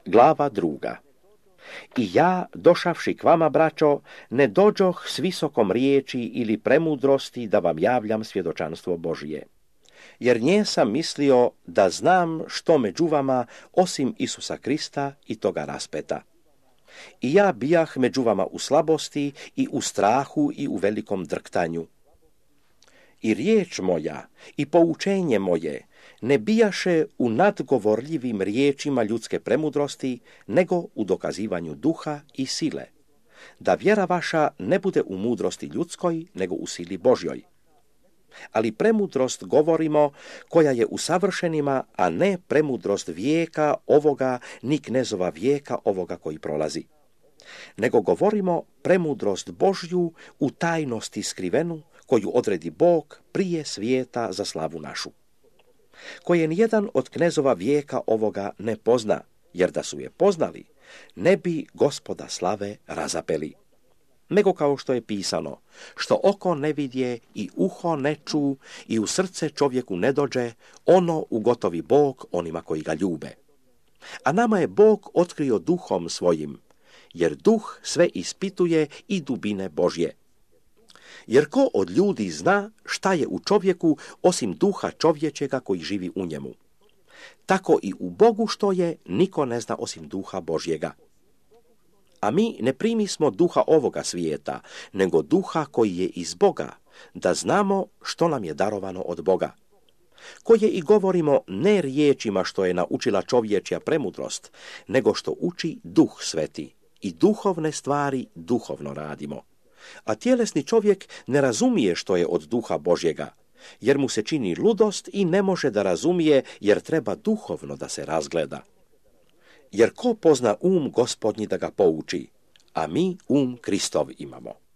Glava 2. I ja, došavši k vama, braćo, ne dođoh s visokom riječi ili premudrosti da vam javljam svjedočanstvo Božije. Jer nje sam mislio da znam što među vama osim Isusa Krista i toga raspeta. I ja bijah među vama u slabosti i u strahu i u velikom drktanju. I riječ moja i poučenje moje ne bijaše u nadgovorljivim riječima ljudske premudrosti, nego u dokazivanju duha i sile, da vjera vaša ne bude u mudrosti ljudskoj, nego u sili Božjoj. Ali premudrost govorimo koja je u savršenima, a ne premudrost vijeka ovoga, ni knezova vijeka ovoga koji prolazi. Nego govorimo premudrost Božju u tajnosti skrivenu, koju odredi Bog prije svijeta za slavu našu, koje nijedan od knezova vijeka ovoga ne pozna, jer da su je poznali, ne bi Gospoda slave razapeli. Nego kao što je pisano, što oko ne vidje i uho ne ču i u srce čovjeku ne dođe, ono ugotovi Bog onima koji ga ljube. A nama je Bog otkrio duhom svojim, jer duh sve ispituje i dubine Božje. Jer ko od ljudi zna šta je u čovjeku osim duha čovječega koji živi u njemu? Tako i u Bogu što je, niko ne zna osim duha Božjega. A mi ne primismo duha ovoga svijeta, nego duha koji je iz Boga, da znamo što nam je darovano od Boga. Koje i govorimo ne riječima što je naučila čovječja premudrost, nego što uči Duh Sveti, i duhovne stvari duhovno radimo. A tjelesni čovjek ne razumije što je od duha Božjega, jer mu se čini ludost i ne može da razumije, jer treba duhovno da se razgleda. Jer ko pozna Gospodnji da ga pouči, a mi Kristov imamo.